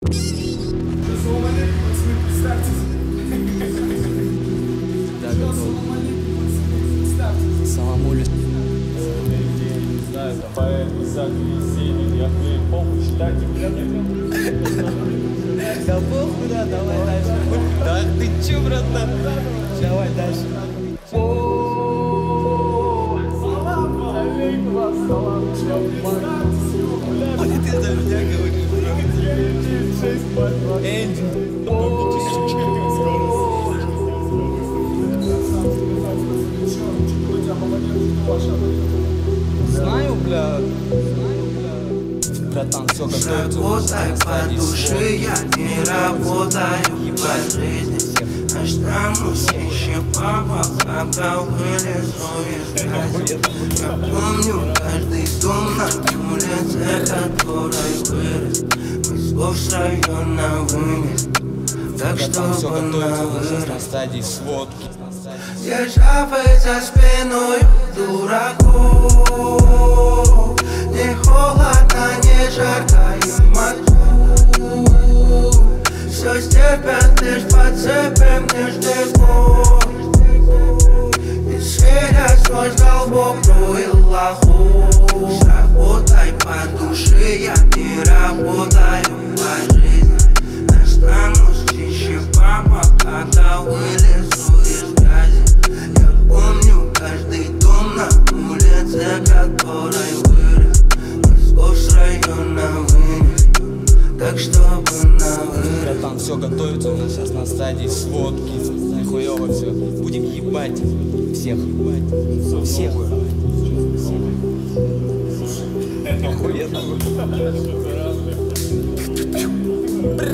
Саламулю. Не знаю, поэт, писатель, Есенин, я блин, похуй, читайте, Да похуй, да, давай дальше. Да ты чё, братан? Давай дальше. Ты за меня говоришь, бро. Энди. Знаю, бля. Братан, все готовится. Работай по душе, я не работаю по жизни. Останусь еще папа, когда вылезу из грязи. Я помню каждый дом на улице, который вырос. Мы слов с района вынес, так Братан, все чтобы готовится, на у нас сейчас на вырос. стадии сводки. Державы за спиной дураку. Не холодно, не жарко и могу. Все стерпят, лишь подцепим между год. И сверят свой долбок, и лоху. Работай по душе, я не работаю по жизни. Останусь чище папа, когда вылезу из грязи. Я помню каждый дом на улице, который вырос. Слов с района вынес, так чтобы на вырос. Братан, все готовится, у нас сейчас на стадии сводки. Нихуево все. Будем ебать всех. Всех. Охуенно.